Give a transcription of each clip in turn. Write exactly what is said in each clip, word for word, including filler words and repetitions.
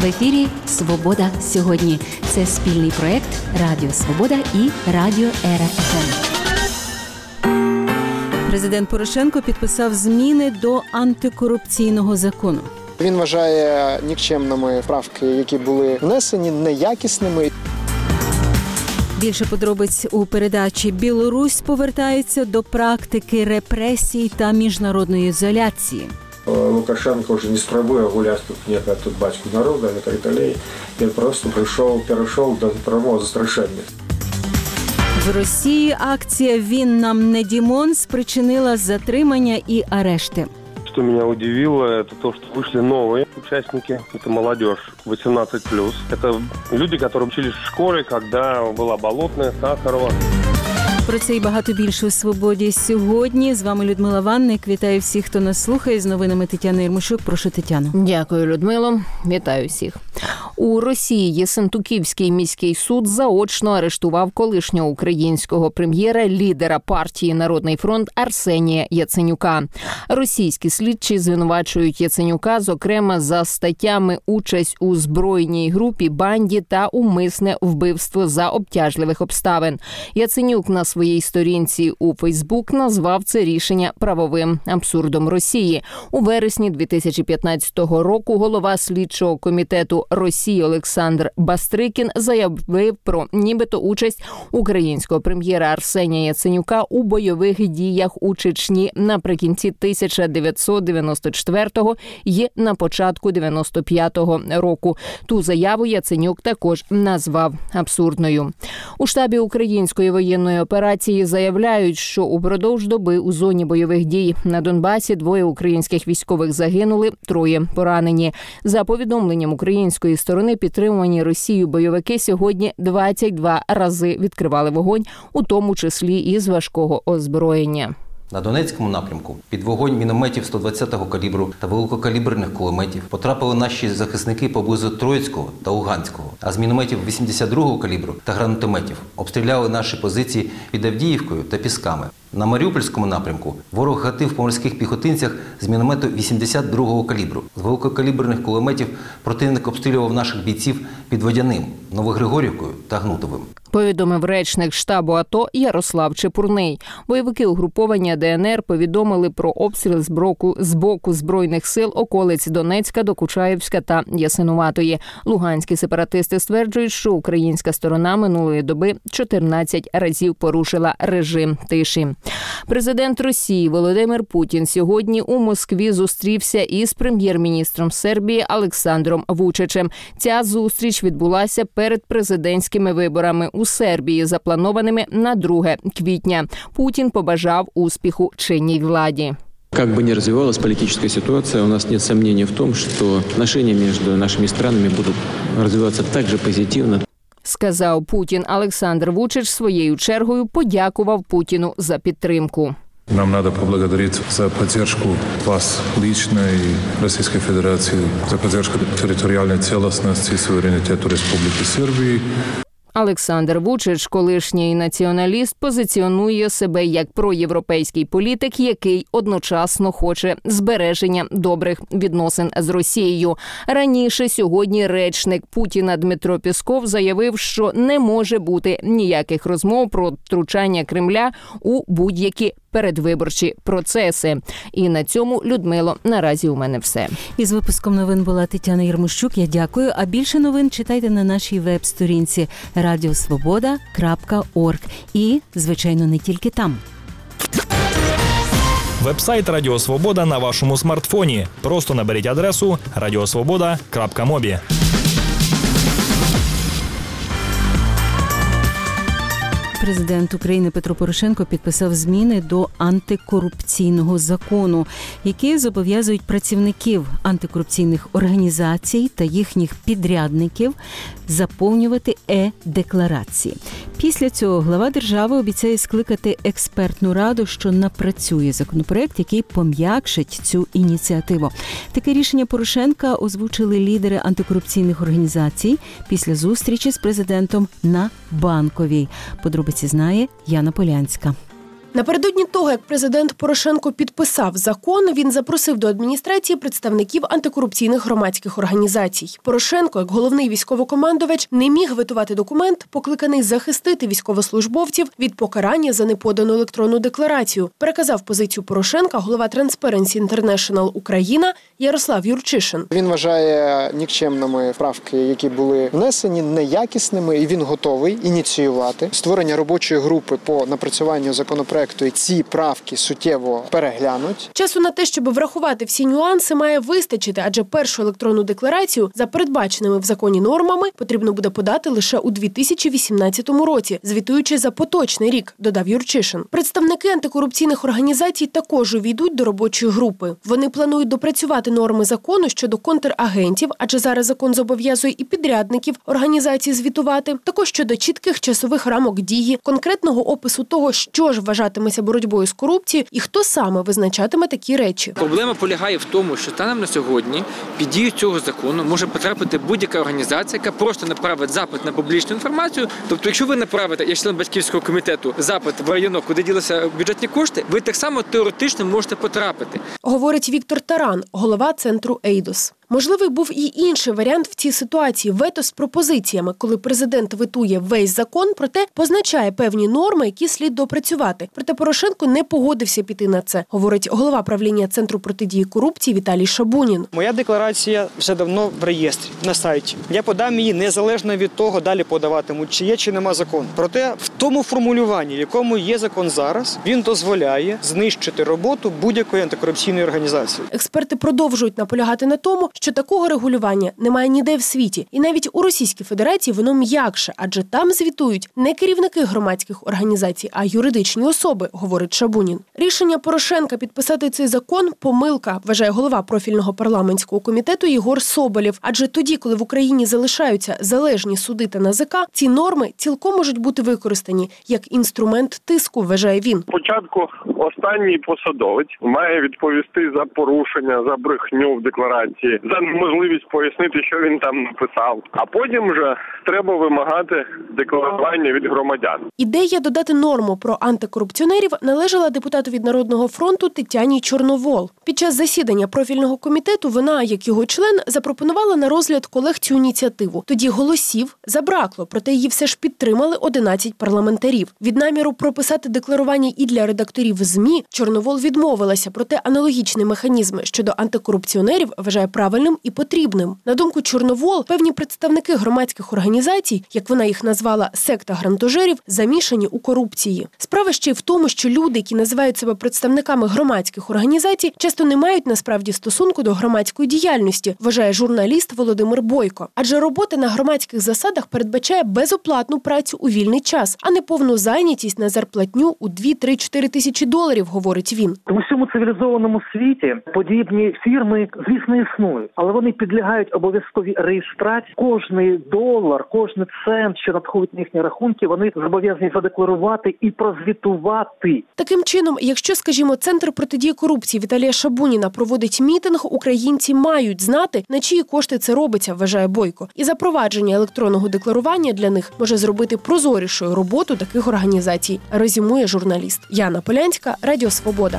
В ефірі «Свобода сьогодні». Це спільний проєкт Радіо Свобода і Радіо Ера еф ем. Президент Порошенко підписав зміни до антикорупційного закону. Він вважає нікчемними правки, які були внесені, неякісними. Більше подробиць у передачі «Білорусь повертається до практики репресій та міжнародної ізоляції». Лукашенко вже не спробує гуляти тут ніяка тут батьку народу, не так далі. Він просто прийшов, перейшов до прямого застрашення. В Росії акція «Він нам не Дімон» спричинила затримання і арешти. Что меня удивило, это то, что вышли новые участники. Это молодежь восемнадцать плюс. Это люди, которые учились в школе, когда была Болотная, Сахарова. Про це і багато більше у «Свободі сьогодні». З вами Людмила Ванник. Вітаю всіх, хто нас слухає. З новинами Тетяна Єрмощук. Прошу, Тетяно. Дякую, Людмило. Вітаю всіх. У Росії Єсентуківський міський суд заочно арештував колишнього українського прем'єра, лідера партії «Народний фронт» Арсенія Яценюка. Російські слідчі звинувачують Яценюка, зокрема, за статтями «Участь у збройній групі, банді» та «Умисне вбивство за обтяжливих обставин». Яценюк на своїй сторінці у Фейсбук назвав це рішення правовим абсурдом Росії. У вересні дві тисячі п'ятнадцятого року голова слідчого комітету Росії Олександр Бастрикін заявив про нібито участь українського прем'єра Арсенія Яценюка у бойових діях у Чечні наприкінці тисяча дев'ятсот дев'яносто четвертого і на початку дев'яносто п'ятого року. Ту заяву Яценюк також назвав абсурдною. У штабі української воєнної операції заявляють, що упродовж доби у зоні бойових дій на Донбасі двоє українських військових загинули, троє поранені. За повідомленням української сторони, підтримувані Росією бойовики сьогодні двадцять два рази відкривали вогонь, у тому числі із важкого озброєння. На Донецькому напрямку під вогонь мінометів сто двадцятого калібру та великокаліберних кулеметів потрапили наші захисники поблизу Троїцького та Луганського, а з мінометів вісімдесят другого калібру та гранатометів обстріляли наші позиції під Авдіївкою та Пісками. На Маріупольському напрямку ворог гатив по морських піхотинцях з міномету вісімдесят другого калібру. З великокаліберних кулеметів противник обстрілював наших бійців під Водяним, Новогригорівкою та Гнутовим. Повідомив речник штабу АТО Ярослав Чепурний. Бойовики угруповання ДНР повідомили про обстріл з боку, з боку Збройних сил околиць Донецька, Докучаєвська та Ясинуватої. Луганські сепаратисти стверджують, що українська сторона минулої доби чотирнадцять разів порушила режим тиші. Президент Росії Володимир Путін сьогодні у Москві зустрівся із прем'єр-міністром Сербії Олександром Вучичем. Ця зустріч відбулася перед президентськими виборами у Сербії, запланованими на друге квітня. Путін побажав успіху чинній владі. Как бы ни развивалась политическая ситуация, у нас нет сомнений в том, что отношения между нашими странами будут развиваться так же позитивно. Сказав Путін. Олександр Вучич своєю чергою подякував Путіну за підтримку. Нам надо поблагодарить за поддержку вас лично и Российской Федерации, за поддержку территориальной целостности и суверенитета Республики Сербии. Олександр Вучич, колишній націоналіст, позиціонує себе як проєвропейський політик, який одночасно хоче збереження добрих відносин з Росією. Раніше сьогодні речник Путіна Дмитро Пєсков заявив, що не може бути ніяких розмов про втручання Кремля у будь-які передвиборчі процеси. І на цьому, Людмило, наразі у мене все. Із випуском новин була Тетяна Єрмощук. Я дякую. А більше новин читайте на нашій веб-сторінці радіо свобода крапка орг. І, звичайно, не тільки там. Веб-сайт Радіо Свобода на вашому смартфоні. Просто наберіть адресу радіосвобода крапка мобі. Президент України Петро Порошенко підписав зміни до антикорупційного закону, які зобов'язують працівників антикорупційних організацій та їхніх підрядників заповнювати е-декларації. Після цього глава держави обіцяє скликати експертну раду, що напрацює законопроект, який пом'якшить цю ініціативу. Таке рішення Порошенка озвучили лідери антикорупційних організацій після зустрічі з президентом на Банковій. Подробиці знає Яна Полянська. Напередодні того, як президент Порошенко підписав закон, він запросив до адміністрації представників антикорупційних громадських організацій. Порошенко, як головний військовокомандувач, не міг ветувати документ, покликаний захистити військовослужбовців від покарання за неподану електронну декларацію, переказав позицію Порошенка голова Transparency International Україна Ярослав Юрчишин. Він вважає нікчемними правки, які були внесені, неякісними, і він готовий ініціювати створення робочої групи по напрацюванню законопроекту, і ці правки суттєво переглянуть. Часу на те, щоб врахувати всі нюанси, має вистачити, адже першу електронну декларацію за передбаченими в законі нормами потрібно буде подати лише у дві тисячі вісімнадцятому році, звітуючи за поточний рік, додав Юрчишин. Представники антикорупційних організацій також увійдуть до робочої групи. Вони планують допрацювати норми закону щодо контрагентів, адже зараз закон зобов'язує і підрядників організації звітувати, також щодо чітких часових рамок дії, конкретного опису того, що ж вважатиметься боротьбою з корупцією і хто саме визначатиме такі речі. Проблема полягає в тому, що станом на сьогодні під дію цього закону може потрапити будь-яка організація, яка просто направить запит на публічну інформацію. Тобто, якщо ви направите, я член батьківського комітету, запит в районок, куди ділися бюджетні кошти, ви так само теоретично можете потрапити. Говорить Віктор Таран, голова центру Ейдос. Можливий був і інший варіант в цій ситуації – вето з пропозиціями, коли президент ветує весь закон, проте позначає певні норми, які слід допрацювати. Проте Порошенко не погодився піти на це, говорить голова правління Центру протидії корупції Віталій Шабунін. Моя декларація вже давно в реєстрі, на сайті. Я подам її незалежно від того, далі подаватимуть, чи є, чи нема закон. Проте в тому формулюванні, в якому є закон зараз, він дозволяє знищити роботу будь-якої антикорупційної організації. Експерти продовжують наполягати на тому, що такого регулювання немає ніде в світі. І навіть у Російській Федерації воно м'якше, адже там звітують не керівники громадських організацій, а юридичні особи, говорить Шабунін. Рішення Порошенка підписати цей закон – помилка, вважає голова профільного парламентського комітету Єгор Соболєв. Адже тоді, коли в Україні залишаються залежні суди та НАЗК, ці норми цілком можуть бути використані як інструмент тиску, вважає він. Спочатку останній посадовець має відповісти за порушення, за брехню в декларації, за можливість пояснити, що він там написав. А потім вже треба вимагати декларування від громадян. Ідея додати норму про антикорупціонерів належала депутату від Народного фронту Тетяні Чорновол. Під час засідання профільного комітету вона, як його член, запропонувала на розгляд колег цю ініціативу. Тоді голосів забракло, проте її все ж підтримали одинадцять парламентарів. Від наміру прописати декларування і для редакторів ЗМІ Чорновол відмовилася, проте аналогічний механізм щодо антикорупціонерів вважає правильним і потрібним. На думку Чорновол, певні представники громадських організацій, як вона їх назвала секта грантожерів, замішані у корупції. Справа ще й в тому, що люди, які називають себе представниками громадських організацій, часто не мають насправді стосунку до громадської діяльності, вважає журналіст Володимир Бойко. Адже робота на громадських засадах передбачає безоплатну працю у вільний час, а не повну зайнятість на зарплатню у дві-три-чотири тисячі доларів, говорить він. У всьому цивілізованому світі подібні фірми, звісно, існують, але вони підлягають обов'язковій реєстрації. Кожний долар, кожний цент, що надходить на їхні рахунки, вони зобов'язані задекларувати і прозвітувати. Таким чином, якщо, скажімо, Центр протидії корупції Віталія Шабуніна проводить мітинг, українці мають знати, на чиї кошти це робиться, вважає Бойко. І запровадження електронного декларування для них може зробити прозорішою роботу таких організацій, резюмує журналіст. Яна Полянська, Радіо Свобода.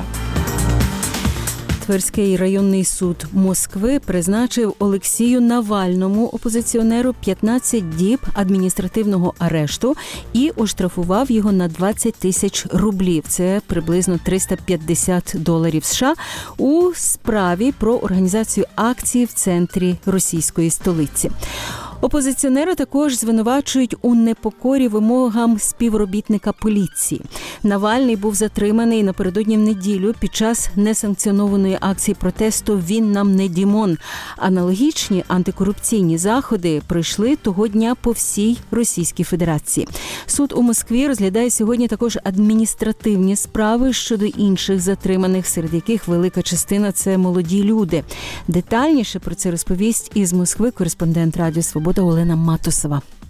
Тверський районний суд Москви призначив Олексію Навальному, опозиціонеру, п'ятнадцять діб адміністративного арешту і оштрафував його на двадцять тисяч рублів. Це приблизно триста п'ятдесят доларів США у справі про організацію акції в центрі російської столиці. Опозиціонера також звинувачують у непокорі вимогам співробітника поліції. Навальний був затриманий напередодні в неділю під час несанкціонованої акції протесту «Він нам не Дімон». Аналогічні антикорупційні заходи пройшли того дня по всій Російській Федерації. Суд у Москві розглядає сьогодні також адміністративні справи щодо інших затриманих, серед яких велика частина – це молоді люди. Детальніше про це розповість із Москви кореспондент Радіо Свобода Олена Матусова.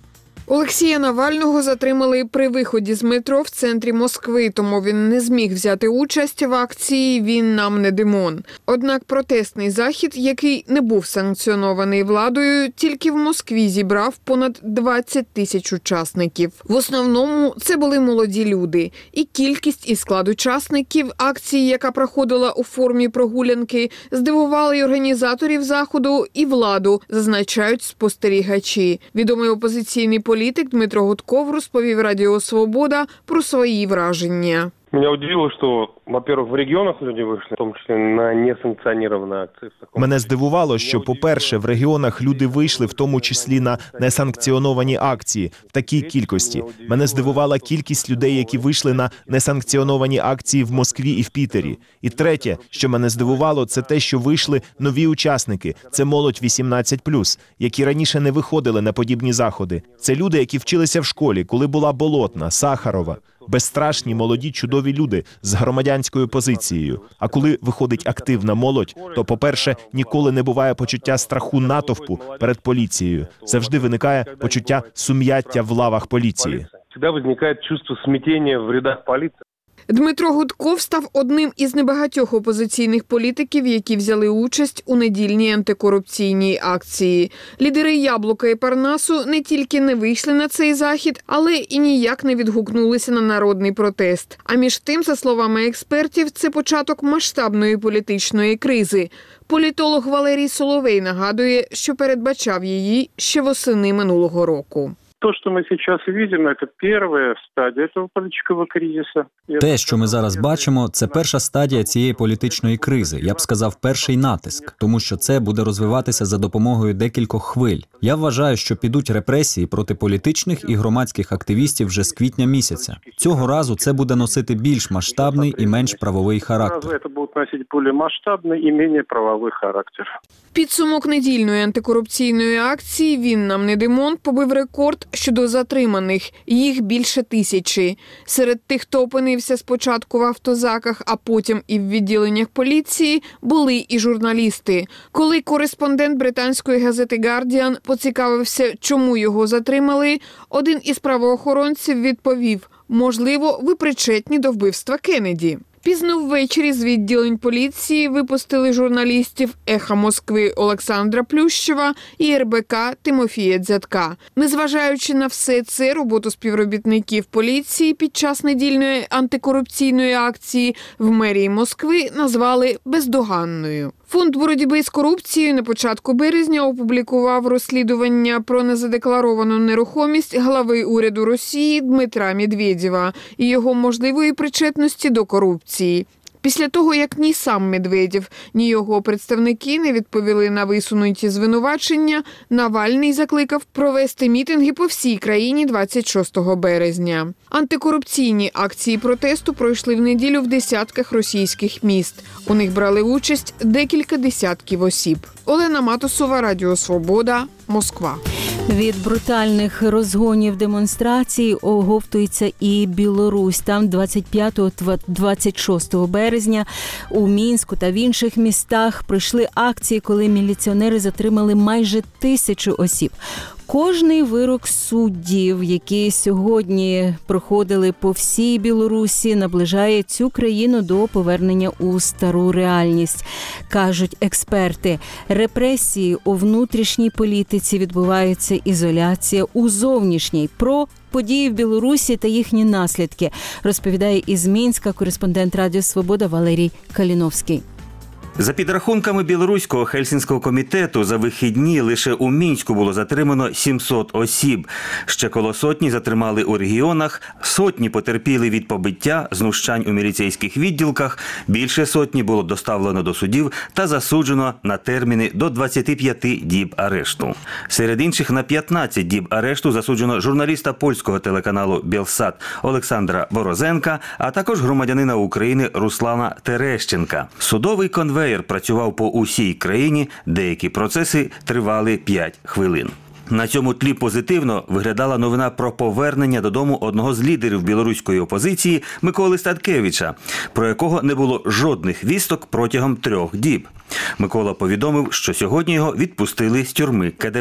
Олексія Навального затримали при виході з метро в центрі Москви, тому він не зміг взяти участь в акції «Він нам не Димон». Однак протестний захід, який не був санкціонований владою, тільки в Москві зібрав понад двадцять тисяч учасників. В основному це були молоді люди. І кількість і склад учасників акції, яка проходила у формі прогулянки, здивували й організаторів заходу, і владу, зазначають спостерігачі. Відомий опозиційний політик Дмитро Гудков розповів Радіо Свобода про свої враження. Меня удивило, что, во-первых, в регионах люди вышли, в том числе на несанкціоновані акції. Мене здивувало, що, по-перше, в регіонах люди вийшли, в тому числі на несанкціоновані акції, в такій кількості. Мене здивувала кількість людей, які вийшли на несанкціоновані акції в Москві і в Пітері. І третє, що мене здивувало, це те, що вийшли нові учасники. Це молодь вісімнадцять плюс, які раніше не виходили на подібні заходи. Це люди, які вчилися в школі, коли була Болотна, Сахарова. Безстрашні, молоді, чудові люди з громадянською позицією. А коли виходить активна молодь, то, по-перше, ніколи не буває почуття страху натовпу перед поліцією. Завжди виникає почуття сум'яття в лавах поліції. Завжди виникає чувство смятення в рядах поліції. Дмитро Гудков став одним із небагатьох опозиційних політиків, які взяли участь у недільній антикорупційній акції. Лідери «Яблука» і «Парнасу» не тільки не вийшли на цей захід, але і ніяк не відгукнулися на народний протест. А між тим, за словами експертів, це початок масштабної політичної кризи. Політолог Валерій Соловей нагадує, що передбачав її ще восени минулого року. То, що ми зараз бачимо, це перша стадія цього політичного кризису. Те, що ми зараз бачимо, це перша стадія цієї політичної кризи. Я б сказав, перший натиск, тому що це буде розвиватися за допомогою декількох хвиль. Я вважаю, що підуть репресії проти політичних і громадських активістів вже з квітня місяця. Цього разу це буде носити більш масштабний і менш правовий характер. Це буде носити більш масштабний і менш правовий характер. Підсумок недільної антикорупційної акції «Він нам не Димон» побив рекорд щодо затриманих. Їх більше тисячі. Серед тих, хто опинився спочатку в автозаках, а потім і в відділеннях поліції, були і журналісти. Коли кореспондент британської газети «Гардіан» поцікавився, чому його затримали, один із правоохоронців відповів: «Можливо, ви причетні до вбивства Кеннеді». Пізно ввечері з відділень поліції випустили журналістів «Еха Москви» Олександра Плющева і ер бе ка Тимофія Дзятка. Незважаючи на все це, роботу співробітників поліції під час недільної антикорупційної акції в мерії Москви назвали бездоганною. Фонд боротьби з корупцією на початку березня опублікував розслідування про незадекларовану нерухомість глави уряду Росії Дмитра Медведєва і його можливої причетності до корупції. Після того, як ні сам Медведєв, ні його представники не відповіли на висунуті звинувачення, Навальний закликав провести мітинги по всій країні двадцять шостого березня. Антикорупційні акції протесту пройшли в неділю в десятках російських міст. У них брали участь декілька десятків осіб. Олена Матусова, Радіо Свобода, Москва. Від брутальних розгонів демонстрацій оговтується і Білорусь. Там двадцять п'ятого - двадцять шостого березня у Мінську та в інших містах пройшли акції, коли міліціонери затримали майже тисячу осіб. Кожний вирок суддів, які сьогодні проходили по всій Білорусі, наближає цю країну до повернення у стару реальність, кажуть експерти. Репресії у внутрішній політиці відбуваються, ізоляція у зовнішній. Про події в Білорусі та їхні наслідки розповідає із Мінська кореспондент Радіо Свобода Валерій Каліновський. За підрахунками Білоруського Хельсінського комітету, за вихідні лише у Мінську було затримано сімсот осіб. Ще коло сотні затримали у регіонах, сотні потерпіли від побиття, знущань у міліцейських відділках, більше сотні було доставлено до судів та засуджено на терміни до двадцяти п'яти діб арешту. Серед інших на п'ятнадцять діб арешту засуджено журналіста польського телеканалу «Білсат» Олександра Борозенка, а також громадянина України Руслана Терещенка. Судовий конвейер працював по усій країні, деякі процеси тривали п'ять хвилин. На цьому тлі позитивно виглядала новина про повернення додому одного з лідерів білоруської опозиції Миколи Статкевича, про якого не було жодних вісток протягом трьох діб. Микола повідомив, що сьогодні його відпустили з тюрми ка де бе.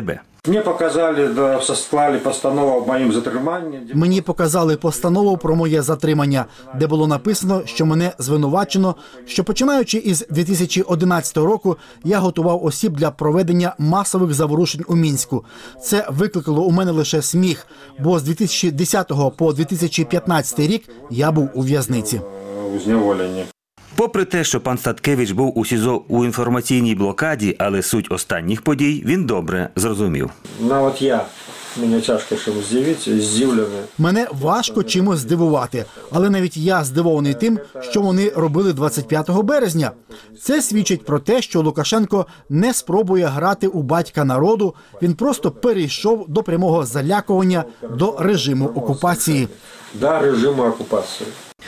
Мені показали, да, склали постанову об моїм затриманні. Мені показали постанову про моє затримання, де було написано, що мене звинувачено, що починаючи із дві тисячі одинадцятого року я готував осіб для проведення масових заворушень у Мінську. Це викликало у мене лише сміх, бо з дві тисячі десятого по дві тисячі п'ятнадцятий рік я був у в'язниці. У зневоленні. Попри те, що пан Статкевич був у СІЗО у інформаційній блокаді, але суть останніх подій він добре зрозумів. Ну от я, мене тяжко чимось здивити, здивлений. Мене важко чимось здивувати, але навіть я здивований тим, що вони робили двадцять п'ятого березня. Це свідчить про те, що Лукашенко не спробує грати у батька народу, він просто перейшов до прямого залякування до режиму окупації. До режиму окупації.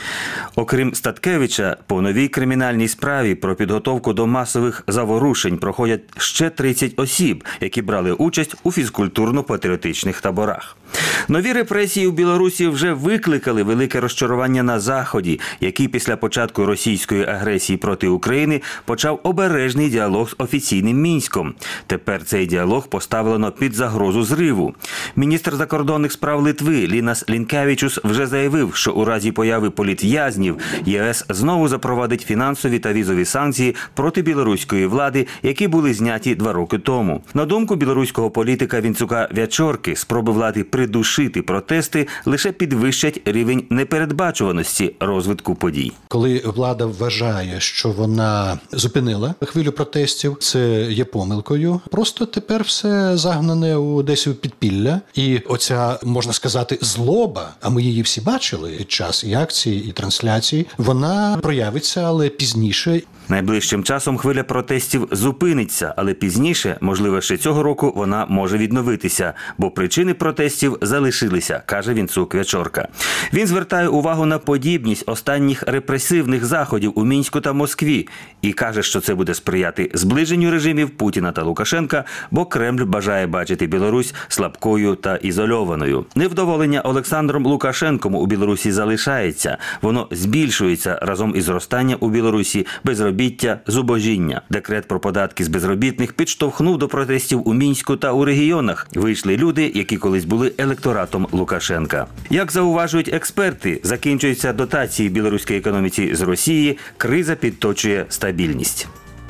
Окрім Статкевича, по новій кримінальній справі про підготовку до масових заворушень проходять ще тридцять осіб, які брали участь у фізкультурно-патріотичних таборах. Нові репресії у Білорусі вже викликали велике розчарування на Заході, який після початку російської агресії проти України почав обережний діалог з офіційним Мінськом. Тепер цей діалог поставлено під загрозу зриву. Міністр закордонних справ Литви Лінас Лінкевічус вже заявив, що у разі появи політв'язнів ЄС знову запровадить фінансові та візові санкції проти білоруської влади, які були зняті два роки тому. На думку білоруського політика Вінцука Вячорки, спроби влади придушити протести лише підвищать рівень непередбачуваності розвитку подій. Коли влада вважає, що вона зупинила хвилю протестів, це є помилкою. Просто тепер все загнане у десь у підпілля. І оця, можна сказати, злоба, а ми її всі бачили під час і акції, і трансляції, вона проявиться, але пізніше. Найближчим часом хвиля протестів зупиниться, але пізніше, можливо, ще цього року, вона може відновитися, бо причини протестів залишилися, каже Вінцук Вячорка. Він звертає увагу на подібність останніх репресивних заходів у Мінську та Москві і каже, що це буде сприяти зближенню режимів Путіна та Лукашенка, бо Кремль бажає бачити Білорусь слабкою та ізольованою. Невдоволення Олександром Лукашенком у Білорусі залишається. Воно збільшується разом із зростанням у Білорусі безробіття, зубожіння. Декрет про податки з безробітних підштовхнув до протестів у Мінську та у регіонах. Вийшли люди, які колись були електоратом Лукашенка. Як зауважують експерти, закінчуються дотації білоруській економіці з Росії, криза підточує стабільність.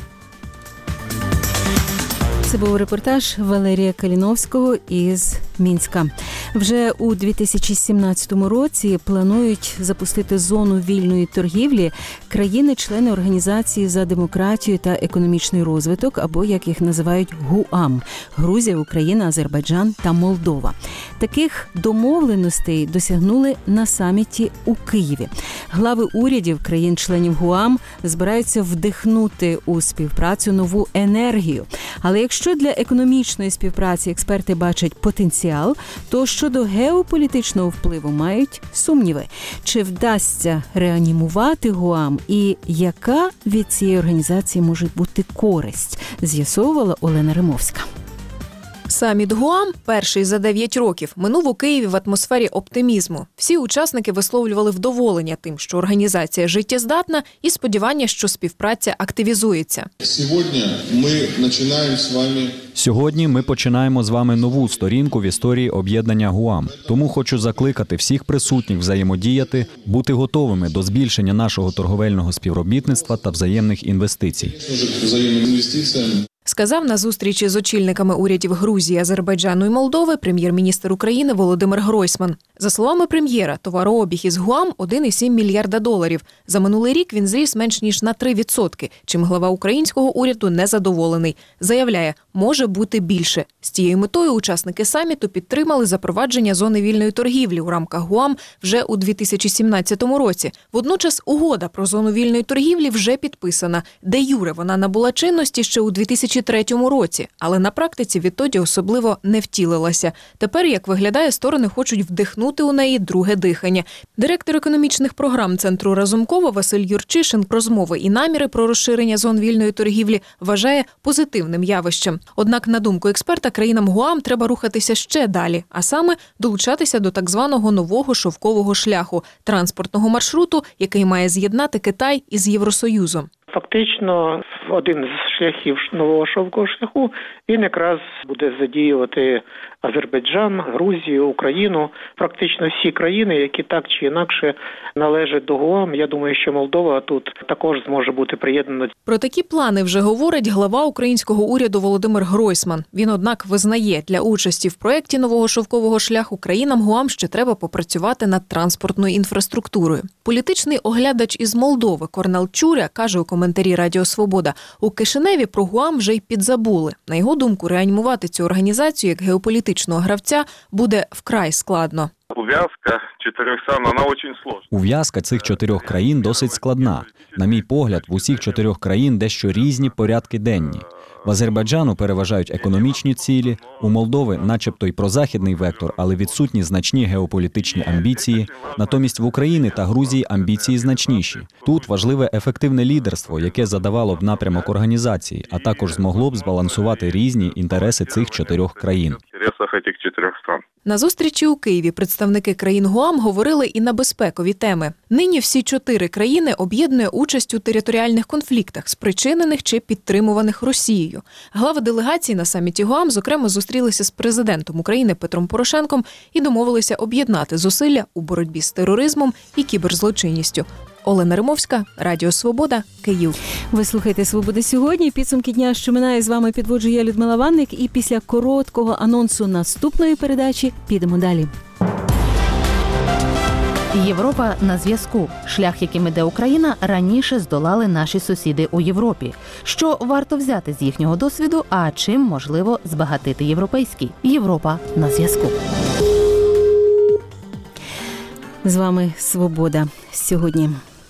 Це був репортаж Валерія Каліновського із Мінська. Вже у дві тисячі сімнадцятому році планують запустити зону вільної торгівлі країни-члени Організації за демократію та економічний розвиток, або, як їх називають, ГУАМ – Грузія, Україна, Азербайджан та Молдова. Таких домовленостей досягнули на саміті у Києві. Глави урядів країн-членів ГУАМ збираються вдихнути у співпрацю нову енергію. Але якщо для економічної співпраці експерти бачать потенціал, то щодо геополітичного впливу мають сумніви. Чи вдасться реанімувати ГУАМ і яка від цієї організації може бути користь, з'ясовувала Олена Римовська. Саміт ГУАМ, перший за дев'ять років, минув у Києві в атмосфері оптимізму. Всі учасники висловлювали вдоволення тим, що організація життєздатна, і сподівання, що співпраця активізується. Сьогодні ми починаємо з вами Сьогодні ми починаємо з вами нову сторінку в історії об'єднання ГУАМ. Тому хочу закликати всіх присутніх взаємодіяти, бути готовими до збільшення нашого торговельного співробітництва та взаємних інвестицій. Сказав на зустрічі з очільниками урядів Грузії, Азербайджану і Молдови прем'єр-міністр України Володимир Гройсман. За словами прем'єра, товарообіг із ГУАМ – один цілих сім мільярда доларів. За минулий рік він зріс менш ніж на три відсотки, чим глава українського уряду незадоволений. Заявляє, може бути більше. З цією метою учасники саміту підтримали запровадження зони вільної торгівлі у рамках ГУАМ вже у дві тисячі сімнадцятому році. Водночас угода про зону вільної торгівлі вже підписана. Де юре вона набула чинності ще у дві тисячі третьому році, але на практиці відтоді особливо не втілилася. Тепер, як виглядає, сторони хочуть вдихнути у неї друге дихання. Директор економічних програм Центру Разумкова Василь Юрчишин розмови і наміри про розширення зон вільної торгівлі вважає позитивним явищем. Однак, на думку експерта, країнам ГУАМ треба рухатися ще далі, а саме долучатися до так званого нового шовкового шляху – транспортного маршруту, який має з'єднати Китай із Євросоюзом. Фактично, один з шляхів нового шовкового шляху, він якраз буде задіювати Азербайджан, Грузію, Україну, практично всі країни, які так чи інакше належать до ГУАМ. Я думаю, що Молдова тут також зможе бути приєднана. Про такі плани вже говорить глава українського уряду Володимир Гройсман. Він, однак, визнає, для участі в проєкті нового шовкового шляху країнам ГУАМ ще треба попрацювати над транспортною інфраструктурою. Політичний оглядач із Молдови Корнел Чуря каже у коментарі Радіо Свобода, у Кишиневі про ГУАМ вже й підзабули. На його думку, реанімувати цю організацію як геополітичного гравця буде вкрай складно. Ув'язка чотирьох стран, вона дуже складна. Ув'язка цих чотирьох країн досить складна. На мій погляд, в усіх чотирьох країн дещо різні порядки денні. В Азербайджану переважають економічні цілі, у Молдови начебто й прозахідний вектор, але відсутні значні геополітичні амбіції. Натомість в Україні та Грузії амбіції значніші. Тут важливе ефективне лідерство, яке задавало б напрямок організації, а також змогло б збалансувати різні інтереси цих чотирьох країн. На зустрічі у Києві представники країн ГУАМ говорили і на безпекові теми. Нині всі чотири країни об'єднує участь у територіальних конфліктах, спричинених чи підтримуваних Росією. Глави делегацій на саміті ГУАМ, зокрема, зустрілися з президентом України Петром Порошенком і домовилися об'єднати зусилля у боротьбі з тероризмом і кіберзлочинністю. Олена Римовська, Радіо Свобода, Київ. Ви слухаєте «Свобода сьогодні». Підсумки дня, що минає, з вами підводжу я, Людмила Ванник. І після короткого анонсу наступної передачі підемо далі. Європа на зв'язку. Шлях, яким іде Україна, раніше здолали наші сусіди у Європі. Що варто взяти з їхнього досвіду, а чим можливо збагатити європейський? Європа на зв'язку. З вами «Свобода сьогодні».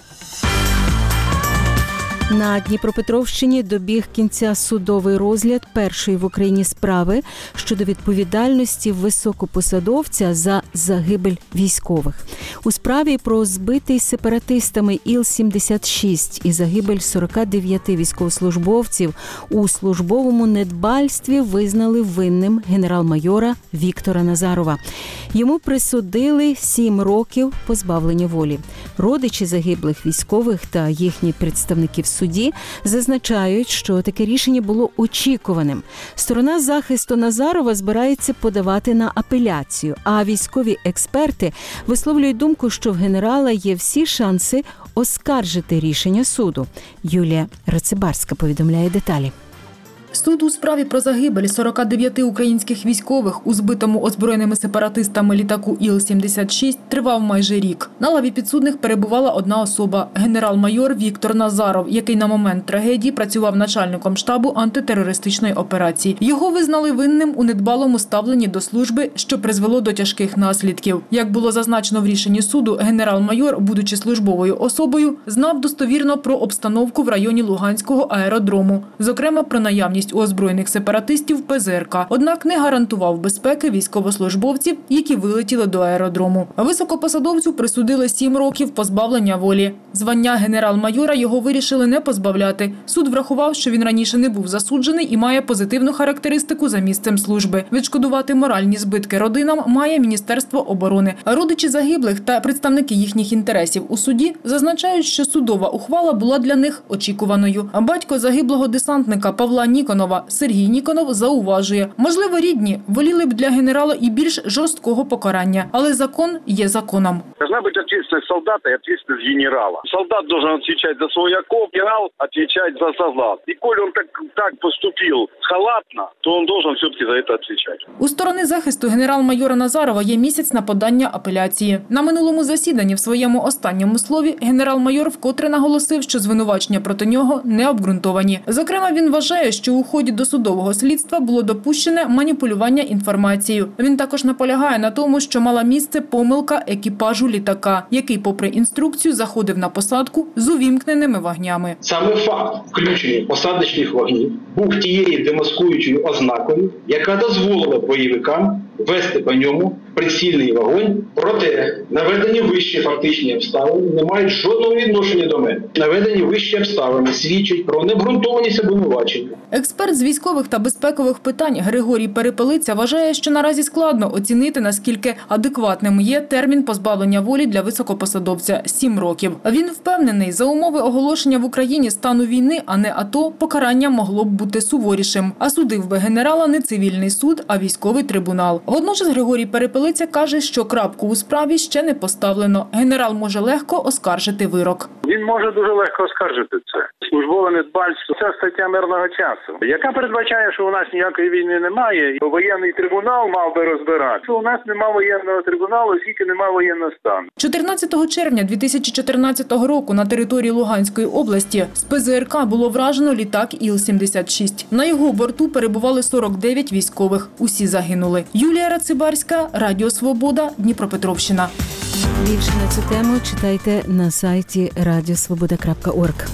На Дніпропетровщині добіг кінця судовий розгляд першої в Україні справи щодо відповідальності високопосадовця за загибель військових. У справі про збитий сепаратистами Іл сімдесят шість і загибель сорок дев'ять військовослужбовців у службовому недбальстві визнали винним генерал-майора Віктора Назарова. Йому присудили сім років позбавлення волі. Родичі загиблих військових та їхні представники в суді зазначають, що таке рішення було очікуваним. Сторона захисту Назарова збирається подавати на апеляцію, а військові експерти висловлюють думку, що в генерала є всі шанси оскаржити рішення суду. Юлія Рацибарська повідомляє деталі. Суд у справі про загибель сорок дев'ять українських військових у збитому озброєними сепаратистами літаку Іл сімдесят шість тривав майже рік. На лаві підсудних перебувала одна особа – генерал-майор Віктор Назаров, який на момент трагедії працював начальником штабу антитерористичної операції. Його визнали винним у недбалому ставленні до служби, що призвело до тяжких наслідків. Як було зазначено в рішенні суду, генерал-майор, будучи службовою особою, знав достовірно про обстановку в районі Луганського аеродрому, зокрема про наявність у озброєних сепаратистів Пе Зе Ер Ка, однак не гарантував безпеки військовослужбовців, які вилетіли до аеродрому. Високопосадовцю присудили сім років позбавлення волі. Звання генерал-майора його вирішили не позбавляти. Суд врахував, що він раніше не був засуджений і має позитивну характеристику за місцем служби. Відшкодувати моральні збитки родинам має Міністерство оборони. Родичі загиблих та представники їхніх інтересів у суді зазначають, що судова ухвала була для них очікуваною. А батько загиблого десантника Павла Ніконова Сергій Ніконов зауважує, можливо, рідні воліли б для генерала і більш жорсткого покарання, але закон є законом. Должна бути відповідальність солдата і відповідальність генерала. Солдат должен відповідати за свій окоп, генерал відповідати за солдат. І коли він так, так поступив халатно, то він должен все-таки за це відповідати. У сторони захисту генерал-майора Назарова є місяць на подання апеляції. На минулому засіданні в своєму останньому слові генерал-майор вкотре наголосив, що звинувачення проти нього не обґрунтовані. Зокрема, він вважає, що у ході досудового слідства було допущене маніпулювання інформацією. Він також наполягає на тому, що мала місце помилка екіпажу літака, який, попри інструкцію, заходив на посадку з увімкненими вогнями. Саме факт включення посадочних вогнів був тією демаскуючою ознакою, яка дозволила бойовикам вести по ньому прицільний вогонь, проте наведені вищі фактичні обставини не мають жодного відношення до мене. Наведені вищі обставини свідчать про необґрунтованість обвинувачення. Експерт з військових та безпекових питань Григорій Перепелиця вважає, що наразі складно оцінити, наскільки адекватним є термін позбавлення волі для високопосадовця – сім років. Він впевнений, за умови оголошення в Україні стану війни, а не АТО, покарання могло б бути суворішим. А судив би генерала не цивільний суд, а військовий трибунал. Водночас Григорій Перепелиця каже, що крапку у справі ще не поставлено. Генерал може легко оскаржити вирок. Він може дуже легко оскаржити це. Службове недбальство – це стаття мирного часу, яка передбачає, що у нас ніякої війни немає. Воєнний трибунал мав би розбирати. У нас немає воєнного трибуналу, оскільки немає воєнного стану. чотирнадцятого червня дві тисячі чотирнадцятого року на території Луганської області з Пе Зе Ер Ка було вражено літак Іл сімдесят шість. На його борту перебували сорок дев'ять військових. Усі загинули. Юлія Рацибарська, Радіо Свобода, Дніпропетровщина. Більше на цю тему читайте на сайті радіосвобода крапка орг.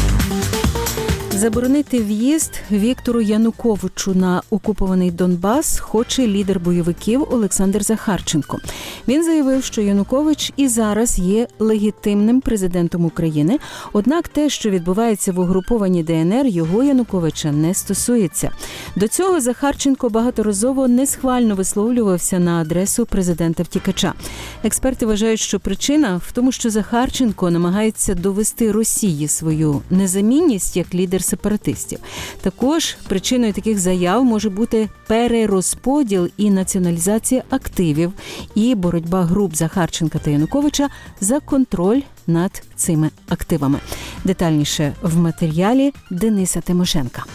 Заборонити в'їзд Віктору Януковичу на окупований Донбас хоче лідер бойовиків Олександр Захарченко. Він заявив, що Янукович і зараз є легітимним президентом України, однак те, що відбувається в угрупованій Де Ен Ер, його Януковича не стосується. До цього Захарченко багаторазово несхвально висловлювався на адресу президента-втікача. Експерти вважають, що причина в тому, що Захарченко намагається довести Росії свою незамінність як лідер сепаратистів. Також причиною таких заяв може бути перерозподіл і націоналізація активів і боротьба груп Захарченка та Януковича за контроль над цими активами. Детальніше в матеріалі Дениса Тимошенка.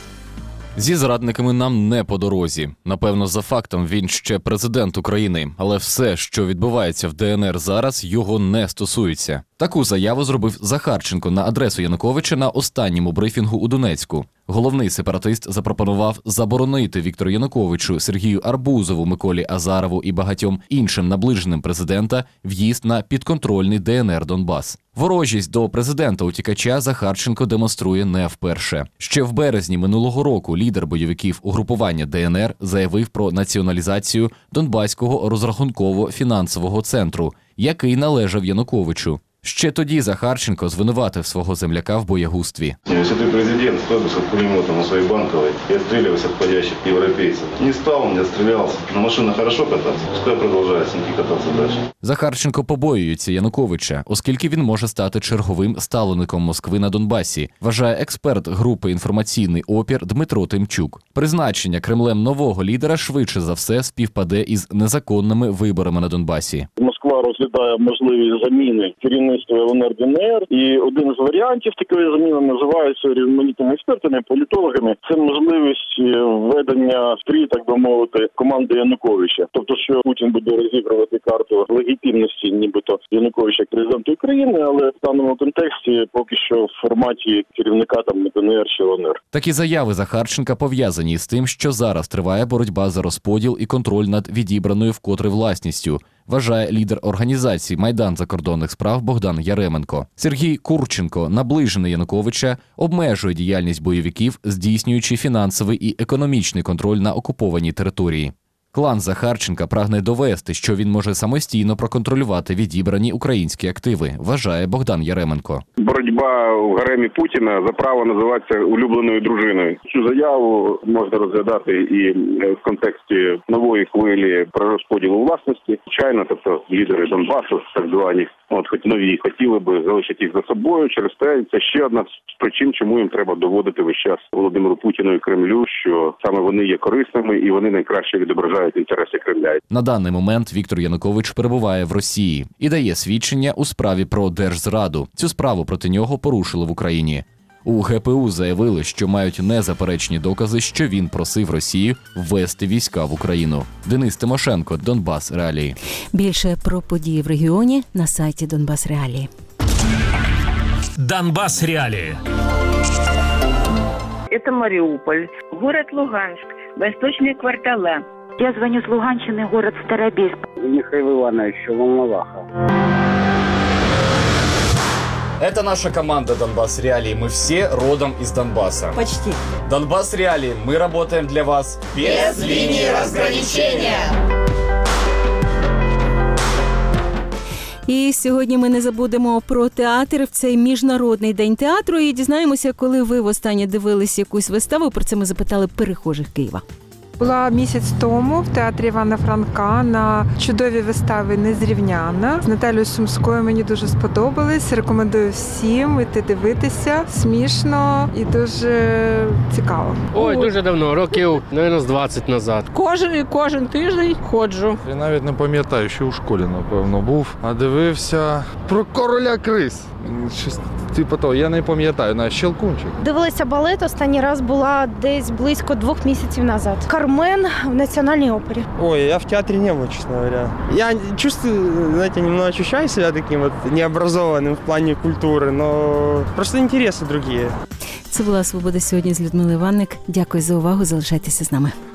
Зі зрадниками нам не по дорозі. Напевно, за фактом він ще президент України, але все, що відбувається в Де Ен Ер зараз, його не стосується. Таку заяву зробив Захарченко на адресу Януковича на останньому брифінгу у Донецьку. Головний сепаратист запропонував заборонити Віктору Януковичу, Сергію Арбузову, Миколі Азарову і багатьом іншим наближеним президента в'їзд на підконтрольний Де Ен Ер Донбас. Ворожість до президента-утікача Захарченко демонструє не вперше. Ще в березні минулого року лідер бойовиків угрупування Де Ен Ер заявив про націоналізацію Донбаського розрахунково-фінансового центру, який належав Януковичу. Ще тоді Захарченко звинуватив свого земляка в боягузтві. Якщо ти президент, стой би з пулеметом у своїй банковій і відстрілювався від ходячих європейців. Не став, не відстрілявся. На машинах хорошо кататися, пускай продовжує синки кататися далі. Захарченко побоюється Януковича, оскільки він може стати черговим ставлеником Москви на Донбасі, вважає експерт групи «Інформаційний опір» Дмитро Тимчук. Призначення Кремлем нового лідера швидше за все співпаде із незаконними виборами на Донбасі. Москва розглядає можливість заміни керівництва Ел Ен Ер Де Ен Ер, і один з варіантів такої заміни називається різноманітними експертами, політологами. Це можливість введення в стрій, так би мовити, команди Януковича. Тобто, що Путін буде розігрувати карту легітимності, нібито Януковича як президента України, але в даному контексті поки що в форматі керівника там Де Ен Ер чи Ел Ен Ер. Такі заяви Захарченка пов'язані з тим, що зараз триває боротьба за розподіл і контроль над відібраною вкотре власністю, вважає лідер організації «Майдан закордонних справ» Богдан Яременко. Сергій Курченко, наближений Януковича, обмежує діяльність бойовиків, здійснюючи фінансовий і економічний контроль на окупованій території. Клан Захарченка прагне довести, що він може самостійно проконтролювати відібрані українські активи, вважає Богдан Яременко. Боротьба в гаремі Путіна за право називатися улюбленою дружиною. Цю заяву можна розглядати і в контексті нової хвилі перерозподілу власності. Звичайно, тобто лідери Донбасу, так звані, от хоч нові, хотіли би залишити їх за собою. Через те це ще одна з причин, чому їм треба доводити весь час Володимиру Путіну і Кремлю, що саме вони є корисними і вони найкраще відображають інтереси Кремля. На даний момент Віктор Янукович перебуває в Росії і дає свідчення у справі про держзраду. Цю справу проти нього порушили в Україні. У Ге Пе У заявили, що мають незаперечні докази, що він просив Росію ввести війська в Україну. Денис Тимошенко, Донбас Реалії. Більше про події в регіоні на сайті Донбас Реалії. Донбас Реалии. Это Мариуполь, город Луганск, восточные кварталы. Я звоню с Луганщины, город Старобельск. Михаил Иванович, Волноваха. Это наша команда «Донбасс Реалии». Мы все родом из Донбасса. Почти. «Донбасс Реалии». Мы работаем для вас без линии разграничения. І сьогодні ми не забудемо про театр в цей міжнародний день театру і дізнаємося, коли ви востаннє дивились якусь виставу. Про це ми запитали перехожих Києва. Була місяць тому в театрі Івана Франка на чудовій виставі «Незрівняна» з Наталією Сумською. Мені дуже сподобалось. Рекомендую всім іти дивитися. Смішно і дуже цікаво. Ой, дуже давно, років, мабуть, з двадцять назад. Кожен кожен тиждень ходжу. Я навіть не пам'ятаю, що у школі, напевно, був. А дивився про короля криз. Щось типу того, я не пам'ятаю, на Щелкунчик. Дивилася балет, останній раз була десь близько двох місяців назад. Кармен в Національній опері. Ой, я в театре не был, честно говоря. Я чувствую, знаете, немного ощущаю себя таким вот необразованным в плане культуры, но просто интересы другие. Це була «Свобода сьогодні» з Людмилою Іванник. Дякую за увагу, залишайтеся з нами.